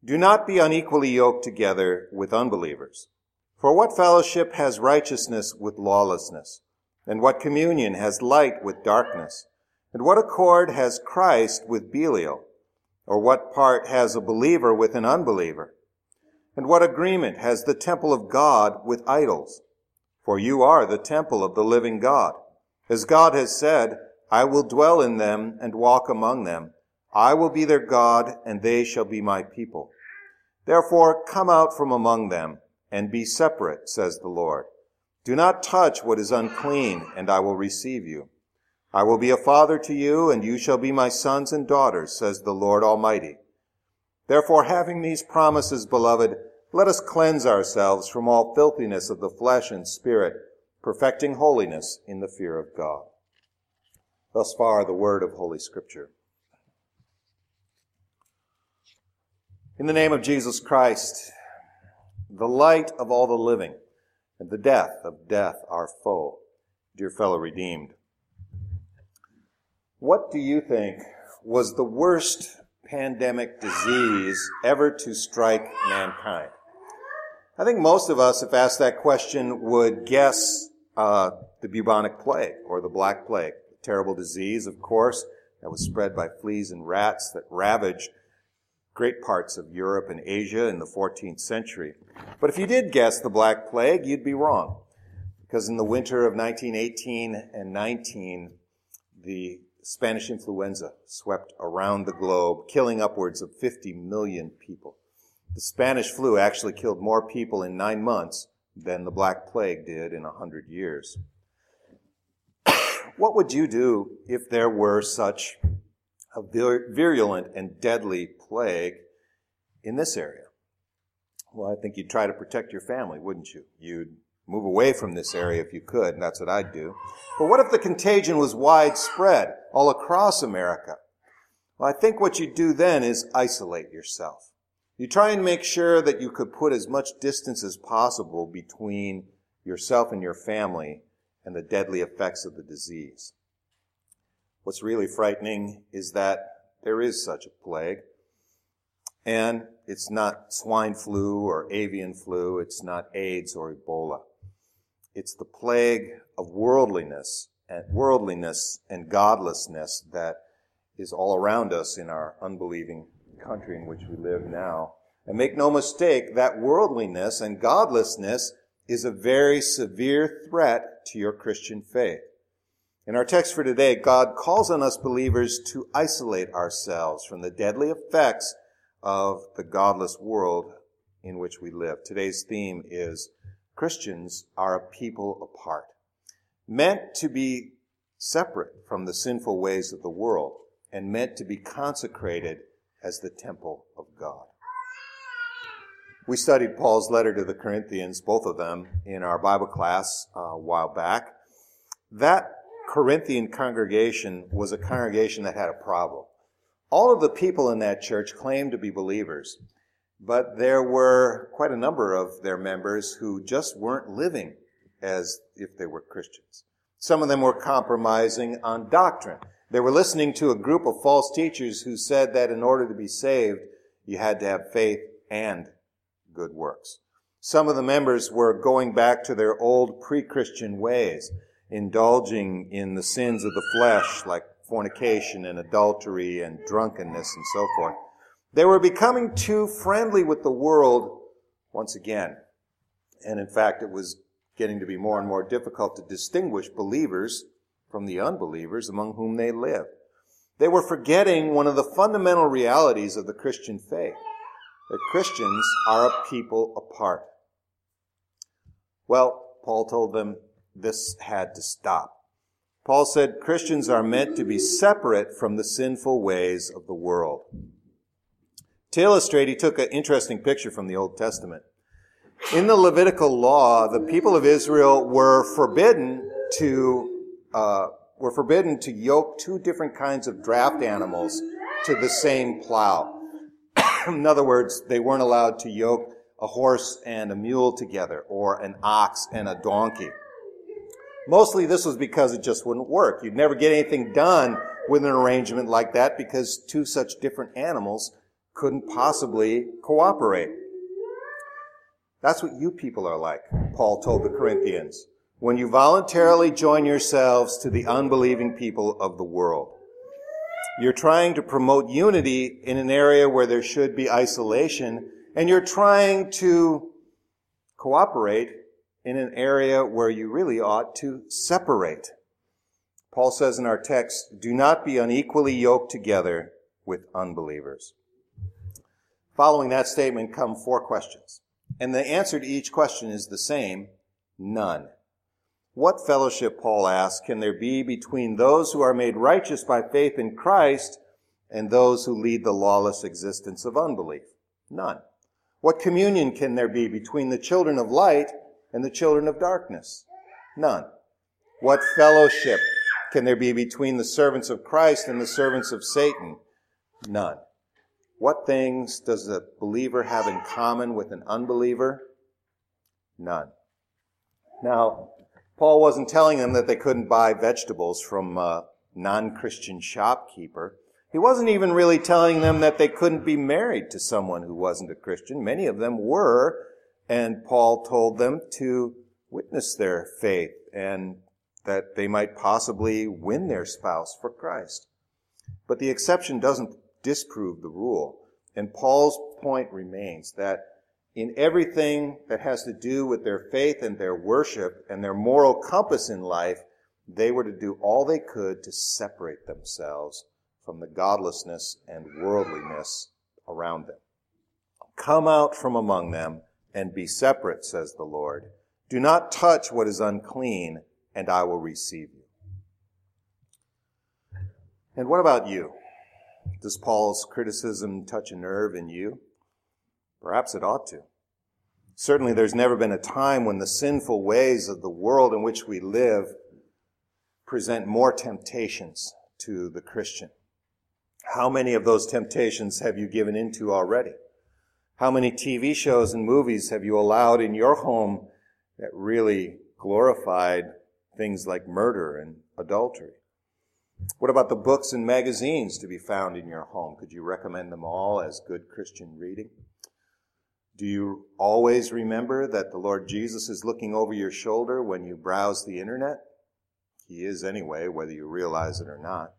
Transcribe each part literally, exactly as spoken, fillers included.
Do not be unequally yoked together with unbelievers. For what fellowship has righteousness with lawlessness? And what communion has light with darkness? And what accord has Christ with Belial? Or what part has a believer with an unbeliever? And what agreement has the temple of God with idols? For you are the temple of the living God. As God has said, I will dwell in them and walk among them. I will be their God, and they shall be my people. Therefore, come out from among them, and be separate, says the Lord. Do not touch what is unclean, and I will receive you. I will be a father to you, and you shall be my sons and daughters, says the Lord Almighty. Therefore, having these promises, beloved, let us cleanse ourselves from all filthiness of the flesh and spirit, perfecting holiness in the fear of God. Thus far, the word of Holy Scripture. In the name of Jesus Christ, the light of all the living, and the death of death, our foe, dear fellow redeemed. What do you think was the worst pandemic disease ever to strike mankind? I think most of us, if asked that question, would guess uh, the bubonic plague or the Black Plague. A terrible disease, of course, that was spread by fleas and rats that ravaged great parts of Europe and Asia in the fourteenth century. But if you did guess the Black Plague, you'd be wrong. Because in the winter of nineteen eighteen and nineteen, the Spanish influenza swept around the globe, killing upwards of fifty million people. The Spanish flu actually killed more people in nine months than the Black Plague did in a hundred years. What would you do if there were such a vir- virulent and deadly plague in this area? Well, I think you'd try to protect your family, wouldn't you? You'd move away from this area if you could, and that's what I'd do. But what if the contagion was widespread all across America? Well, I think what you'd do then is isolate yourself. You try and make sure that you could put as much distance as possible between yourself and your family and the deadly effects of the disease. What's really frightening is that there is such a plague, and it's not swine flu or avian flu, it's not AIDS or Ebola. It's the plague of worldliness and worldliness and godlessness that is all around us in our unbelieving country in which we live now. And make no mistake, that worldliness and godlessness is a very severe threat to your Christian faith. In our text for today, God calls on us believers to isolate ourselves from the deadly effects of the godless world in which we live. Today's theme is Christians are a people apart, meant to be separate from the sinful ways of the world and meant to be consecrated as the temple of God. We studied Paul's letter to the Corinthians, both of them, in our Bible class uh, a while back. That Corinthian congregation was a congregation that had a problem. All of the people in that church claimed to be believers, but there were quite a number of their members who just weren't living as if they were Christians. Some of them were compromising on doctrine. They were listening to a group of false teachers who said that in order to be saved, you had to have faith and good works. Some of the members were going back to their old pre-Christian ways, indulging in the sins of the flesh like fornication and adultery and drunkenness and so forth. They were becoming too friendly with the world once again. And in fact, it was getting to be more and more difficult to distinguish believers from the unbelievers among whom they lived. They were forgetting one of the fundamental realities of the Christian faith, that Christians are a people apart. Well, Paul told them this had to stop. Paul said Christians are meant to be separate from the sinful ways of the world. To illustrate, he took an interesting picture from the Old Testament. In the Levitical law, the people of Israel were forbidden to uh, were forbidden to yoke two different kinds of draft animals to the same plow. In other words, they weren't allowed to yoke a horse and a mule together, or an ox and a donkey. Mostly this was because it just wouldn't work. You'd never get anything done with an arrangement like that because two such different animals couldn't possibly cooperate. That's what you people are like, Paul told the Corinthians, when you voluntarily join yourselves to the unbelieving people of the world. You're trying to promote unity in an area where there should be isolation, and you're trying to cooperate in an area where you really ought to separate. Paul says in our text, do not be unequally yoked together with unbelievers. Following that statement come four questions. And the answer to each question is the same, none. What fellowship, Paul asks, can there be between those who are made righteous by faith in Christ and those who lead the lawless existence of unbelief? None. What communion can there be between the children of light and the children of darkness? None. What fellowship can there be between the servants of Christ and the servants of Satan? None. What things does a believer have in common with an unbeliever? None. Now, Paul wasn't telling them that they couldn't buy vegetables from a non-Christian shopkeeper. He wasn't even really telling them that they couldn't be married to someone who wasn't a Christian. Many of them were, and Paul told them to witness their faith and that they might possibly win their spouse for Christ. But the exception doesn't disprove the rule. And Paul's point remains that in everything that has to do with their faith and their worship and their moral compass in life, they were to do all they could to separate themselves from the godlessness and worldliness around them. Come out from among them and be separate, says the Lord. Do not touch what is unclean, and I will receive you. And what about you? Does Paul's criticism touch a nerve in you? Perhaps it ought to. Certainly there's never been a time when the sinful ways of the world in which we live present more temptations to the Christian. How many of those temptations have you given into already? How many T V shows and movies have you allowed in your home that really glorified things like murder and adultery? What about the books and magazines to be found in your home? Could you recommend them all as good Christian reading? Do you always remember that the Lord Jesus is looking over your shoulder when you browse the internet? He is anyway, whether you realize it or not.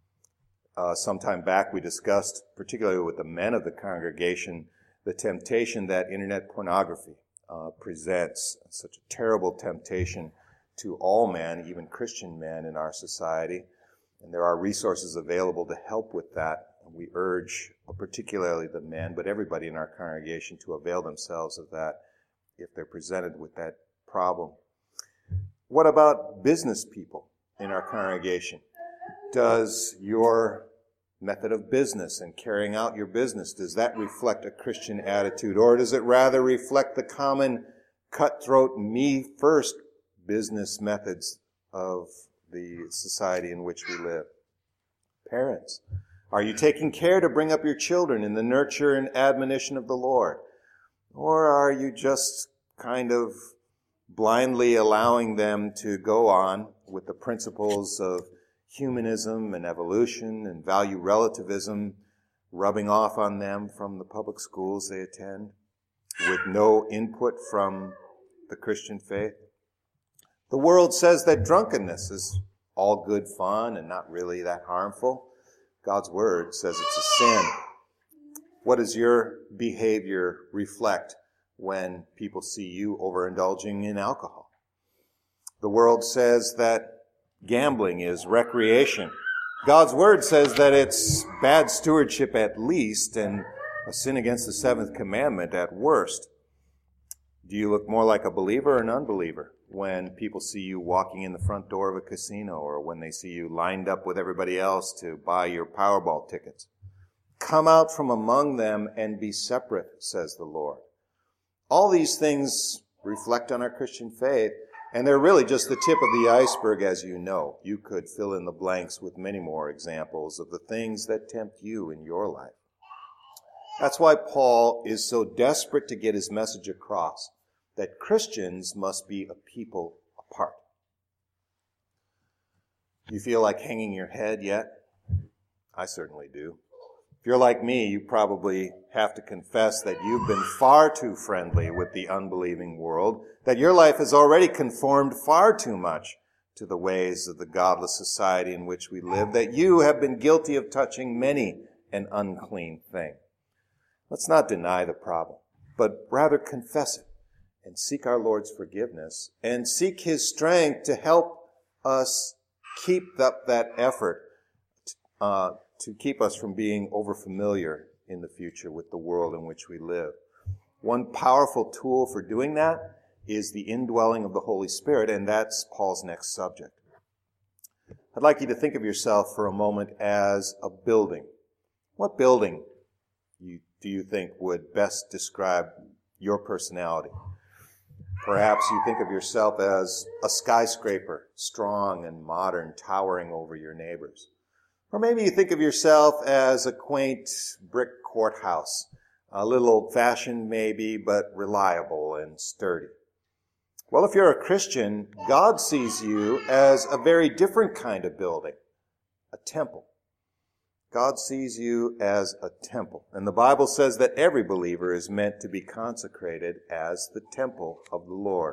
Uh, sometime back we discussed, particularly with the men of the congregation, the temptation that internet pornography uh, presents. It's such a terrible temptation to all men, even Christian men in our society. And there are resources available to help with that. And we urge, particularly the men, but everybody in our congregation, to avail themselves of that if they're presented with that problem. What about business people in our congregation? Does your method of business and carrying out your business, does that reflect a Christian attitude? Or does it rather reflect the common cutthroat, me-first business methods of the society in which we live? Parents, are you taking care to bring up your children in the nurture and admonition of the Lord? Or are you just kind of blindly allowing them to go on with the principles of humanism and evolution and value relativism rubbing off on them from the public schools they attend with no input from the Christian faith? The world says that drunkenness is all good fun and not really that harmful. God's word says it's a sin. What does your behavior reflect when people see you overindulging in alcohol? The world says that gambling is recreation. God's word says that it's bad stewardship at least and a sin against the seventh commandment at worst. Do you look more like a believer or an unbeliever when people see you walking in the front door of a casino or when they see you lined up with everybody else to buy your Powerball tickets? Come out from among them and be separate, says the Lord. All these things reflect on our Christian faith, and they're really just the tip of the iceberg, as you know. You could fill in the blanks with many more examples of the things that tempt you in your life. That's why Paul is so desperate to get his message across, that Christians must be a people apart. Do you feel like hanging your head yet? I certainly do. If you're like me, you probably have to confess that you've been far too friendly with the unbelieving world, that your life has already conformed far too much to the ways of the godless society in which we live, that you have been guilty of touching many an unclean thing. Let's not deny the problem, but rather confess it and seek our Lord's forgiveness and seek His strength to help us keep up that effort uh, to keep us from being overfamiliar in the future with the world in which we live. One powerful tool for doing that is the indwelling of the Holy Spirit, and that's Paul's next subject. I'd like you to think of yourself for a moment as a building. What building you, do you think would best describe your personality? Perhaps you think of yourself as a skyscraper, strong and modern, towering over your neighbors. Or maybe you think of yourself as a quaint brick courthouse, a little old-fashioned maybe, but reliable and sturdy. Well, if you're a Christian, God sees you as a very different kind of building, a temple. God sees you as a temple. And the Bible says that every believer is meant to be consecrated as the temple of the Lord.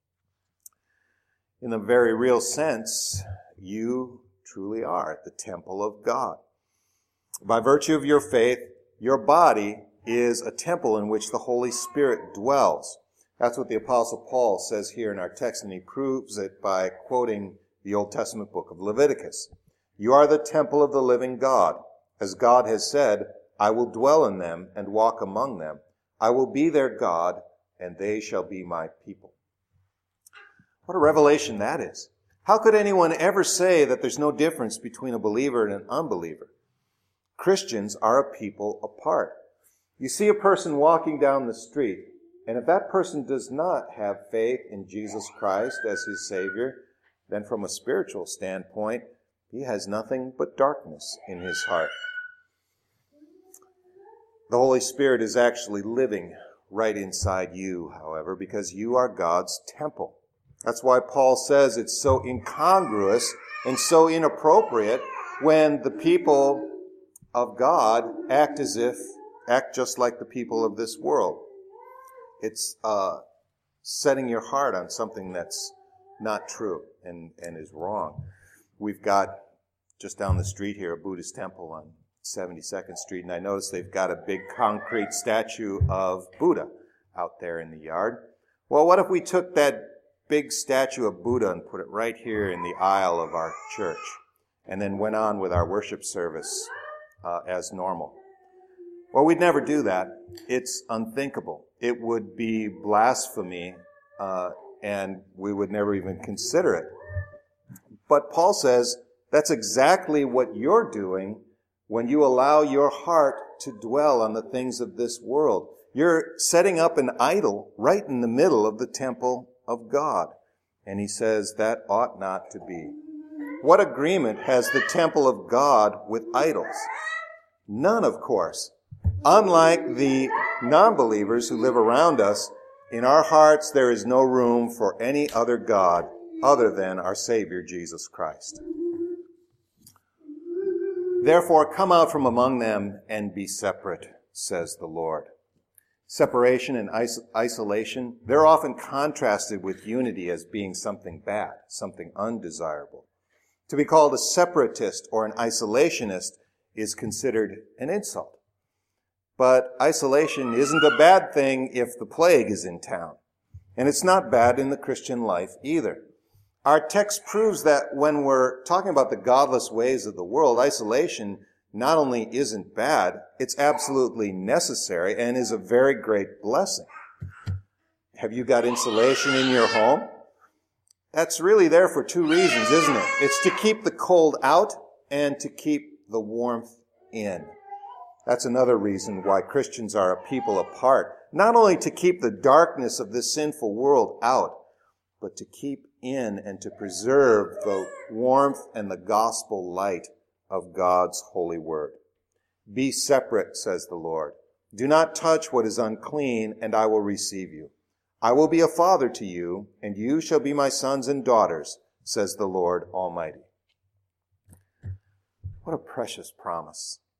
In a very real sense, you truly are the temple of God. By virtue of your faith, your body is a temple in which the Holy Spirit dwells. That's what the Apostle Paul says here in our text, and he proves it by quoting the Old Testament book of Leviticus. You are the temple of the living God. As God has said, I will dwell in them and walk among them. I will be their God, and they shall be my people. What a revelation that is. How could anyone ever say that there's no difference between a believer and an unbeliever? Christians are a people apart. You see a person walking down the street, and if that person does not have faith in Jesus Christ as his Savior, then from a spiritual standpoint, he has nothing but darkness in his heart. The Holy Spirit is actually living right inside you, however, because you are God's temple. That's why Paul says it's so incongruous and so inappropriate when the people of God act as if, act just like the people of this world. It's uh, setting your heart on something that's not true and, and is wrong. We've got, just down the street here, a Buddhist temple on seventy-second Street, and I noticed they've got a big concrete statue of Buddha out there in the yard. Well, what if we took that big statue of Buddha and put it right here in the aisle of our church, and then went on with our worship service uh, as normal? Well, we'd never do that. It's unthinkable. It would be blasphemy, uh, and we would never even consider it. But Paul says that's exactly what you're doing when you allow your heart to dwell on the things of this world. You're setting up an idol right in the middle of the temple of God. And he says that ought not to be. What agreement has the temple of God with idols? None, of course. Unlike the non-believers who live around us, in our hearts there is no room for any other God other than our Savior, Jesus Christ. Therefore, come out from among them and be separate, says the Lord. Separation and is- isolation, they're often contrasted with unity as being something bad, something undesirable. To be called a separatist or an isolationist is considered an insult. But isolation isn't a bad thing if the plague is in town. And it's not bad in the Christian life either. Our text proves that when we're talking about the godless ways of the world, isolation not only isn't bad, it's absolutely necessary and is a very great blessing. Have you got insulation in your home? That's really there for two reasons, isn't it? It's to keep the cold out and to keep the warmth in. That's another reason why Christians are a people apart. Not only to keep the darkness of this sinful world out, but to keep in and to preserve the warmth and the gospel light of God's holy word. Be separate, says the Lord. Do not touch what is unclean, and I will receive you. I will be a father to you, and you shall be my sons and daughters, says the Lord Almighty. What a precious promise.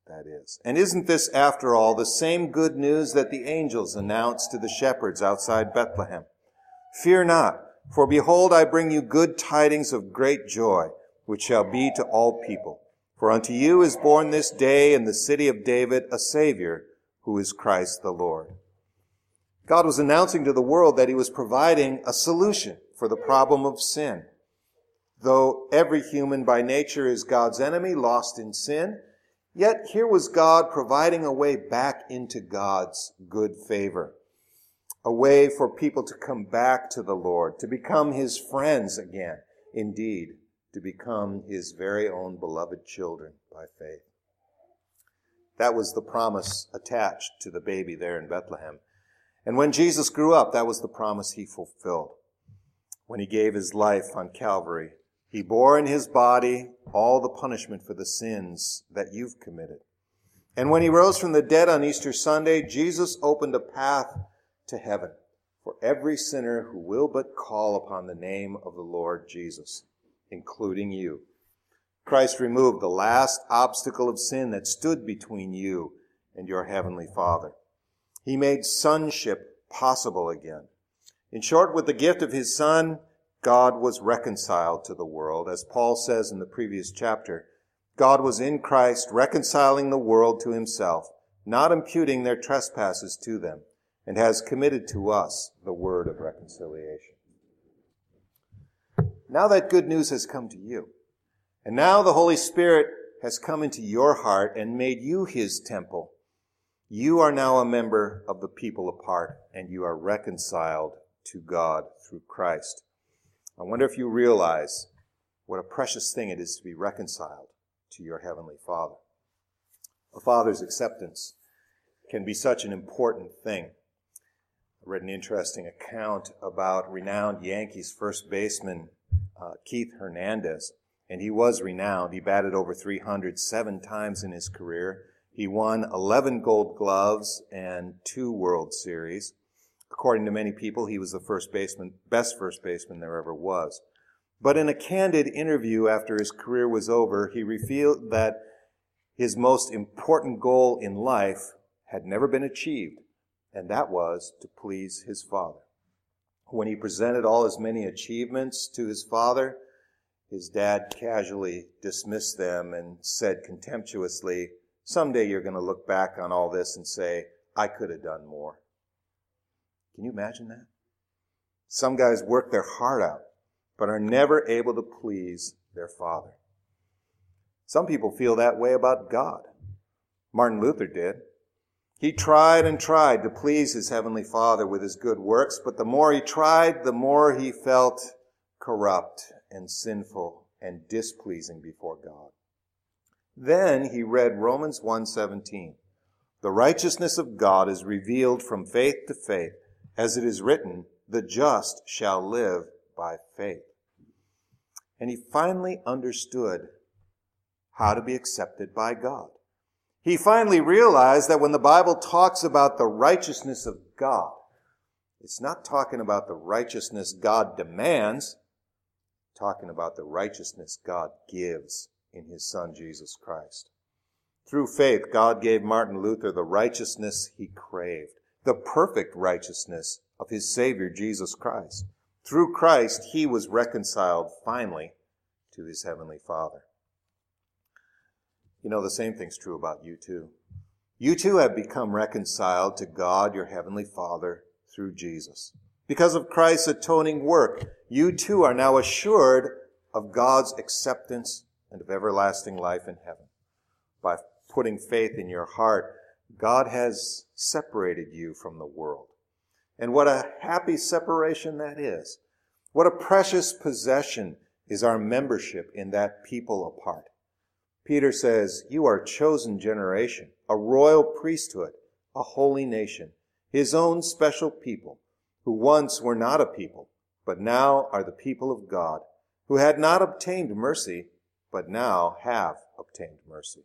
that is. And isn't this, after all, the same good news that the angels announced to the shepherds outside Bethlehem? Fear not, for behold, I bring you good tidings of great joy, which shall be to all people. For unto you is born this day in the city of David a Savior, who is Christ the Lord. God was announcing to the world that he was providing a solution for the problem of sin. Though every human by nature is God's enemy, lost in sin, yet here was God providing a way back into God's good favor. A way for people to come back to the Lord, to become his friends again. Indeed, to become his very own beloved children by faith. That was the promise attached to the baby there in Bethlehem. And when Jesus grew up, that was the promise he fulfilled. When he gave his life on Calvary, he bore in his body all the punishment for the sins that you've committed. And when he rose from the dead on Easter Sunday, Jesus opened a path to heaven for every sinner who will but call upon the name of the Lord Jesus, including you. Christ removed the last obstacle of sin that stood between you and your heavenly Father. He made sonship possible again. In short, with the gift of his Son, God was reconciled to the world. As Paul says in the previous chapter, God was in Christ reconciling the world to himself, not imputing their trespasses to them, and has committed to us the word of reconciliation. Now that good news has come to you, and now the Holy Spirit has come into your heart and made you his temple, you are now a member of the people apart, and you are reconciled to God through Christ. I wonder if you realize what a precious thing it is to be reconciled to your heavenly Father. A father's acceptance can be such an important thing. I read an interesting account about renowned Yankees first baseman uh, Keith Hernandez, and he was renowned. He batted over three hundred seven times in his career. He won eleven Gold Gloves and two World Series. According to many people, he was the first baseman, best first baseman there ever was. But in a candid interview after his career was over, he revealed that his most important goal in life had never been achieved, and that was to please his Father. When he presented all his many achievements to his father, his dad casually dismissed them and said contemptuously, "Someday you're going to look back on all this and say, I could have done more." Can you imagine that? Some guys work their heart out, but are never able to please their Father. Some people feel that way about God. Martin Luther did. He tried and tried to please his heavenly Father with his good works, but the more he tried, the more he felt corrupt and sinful and displeasing before God. Then he read Romans one seventeen. The righteousness of God is revealed from faith to faith, as it is written, the just shall live by faith. And he finally understood how to be accepted by God. He finally realized that when the Bible talks about the righteousness of God, it's not talking about the righteousness God demands, it's talking about the righteousness God gives in his Son, Jesus Christ. Through faith, God gave Martin Luther the righteousness he craved, the perfect righteousness of his Savior, Jesus Christ. Through Christ, he was reconciled finally to his heavenly Father. You know, the same thing's true about you too. You too have become reconciled to God, your heavenly Father, through Jesus. Because of Christ's atoning work, you too are now assured of God's acceptance and of everlasting life in heaven. By putting faith in your heart, God has separated you from the world. And what a happy separation that is. What a precious possession is our membership in that people apart. Peter says, you are a chosen generation, a royal priesthood, a holy nation, his own special people, who once were not a people, but now are the people of God, who had not obtained mercy, but now have obtained mercy.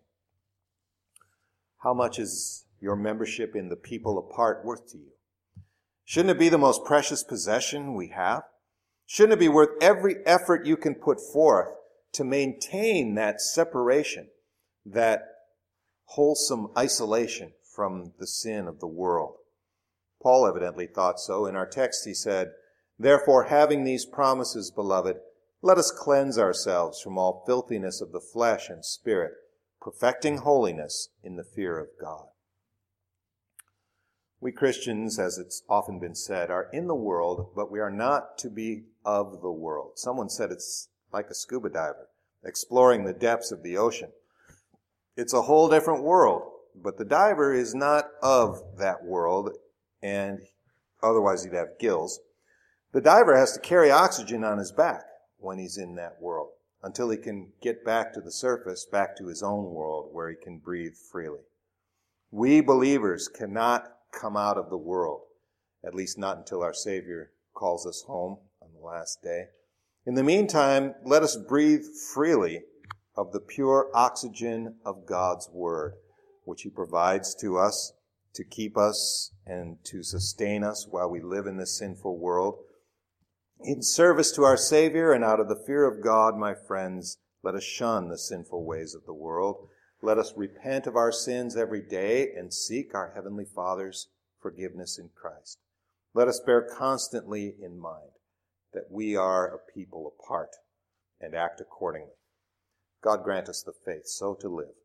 How much is your membership in the people apart worth to you? Shouldn't it be the most precious possession we have? Shouldn't it be worth every effort you can put forth to maintain that separation, that wholesome isolation from the sin of the world. Paul evidently thought so. In our text he said, "Therefore, having these promises, beloved, let us cleanse ourselves from all filthiness of the flesh and spirit, perfecting holiness in the fear of God." We Christians, as it's often been said, are in the world, but we are not to be of the world. Someone said it's like a scuba diver exploring the depths of the ocean. It's a whole different world, but the diver is not of that world, and otherwise he'd have gills. The diver has to carry oxygen on his back when he's in that world until he can get back to the surface, back to his own world where he can breathe freely. We believers cannot come out of the world, at least not until our Savior calls us home on the last day. In the meantime, let us breathe freely of the pure oxygen of God's Word, which He provides to us to keep us and to sustain us while we live in this sinful world. In service to our Savior and out of the fear of God, my friends, let us shun the sinful ways of the world. Let us repent of our sins every day and seek our Heavenly Father's forgiveness in Christ. Let us bear constantly in mind that we are a people apart and act accordingly. God grant us the faith so to live